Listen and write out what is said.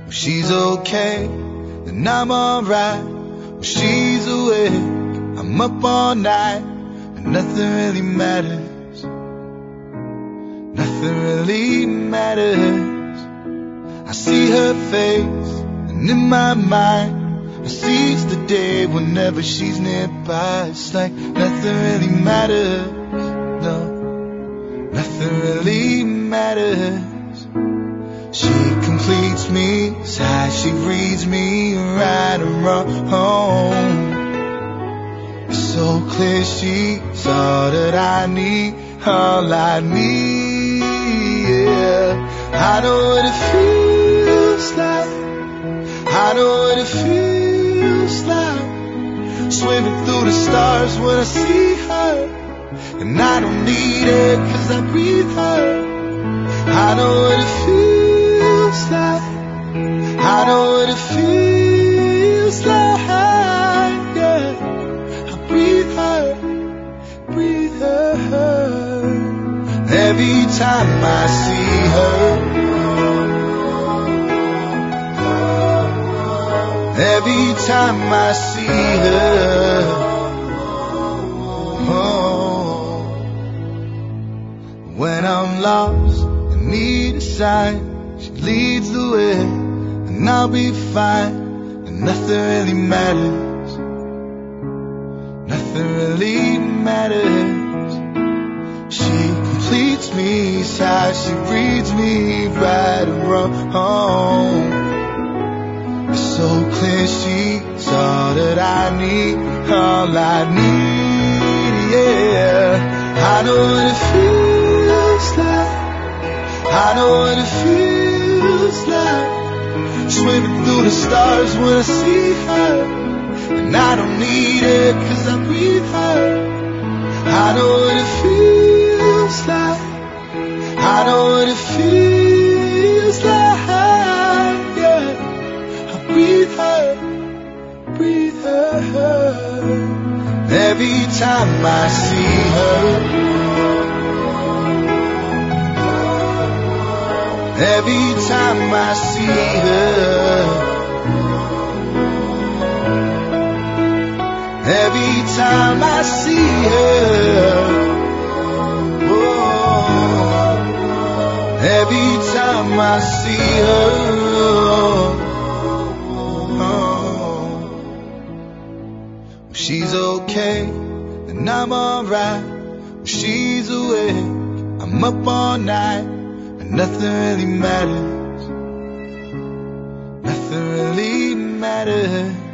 When she's okay, then I'm alright. When she's awake, I'm up all night, and nothing really matters. Nothing really matters. I see her face, and in my mind I seize the day whenever she's nearby. It's like nothing really matters. No, nothing really matters. She completes me, it's how she reads me right and wrong. It's so clear she's all that I need, all I need, yeah. I know what it feels like, I know what it feels like, swimming through the stars when I see her, and I don't need her 'cause I breathe her. I know what it feels like, I know what it feels like, yeah. I breathe her, breathe her. Every time I see her, every time I see her, oh. When I'm lost and need a sign, she leads the way, and I'll be fine, and nothing really matters. Nothing really matters. She completes me, it's how she reads me right and wrong. It's so clear she's all that I need, all I need, yeah. I know what it feels like, I know what it feels like, swimming through the stars when I see her, and I don't need her 'cause I breathe her. I know what it feels like, I know what it feels like, yeah. I breathe her, breathe her. Every time I see her, every time I see her, every time I see her, oh, every time I see her, oh. She's okay, then I'm alright. When she's awake, I'm up all night, and nothing really matters. Nothing really matters.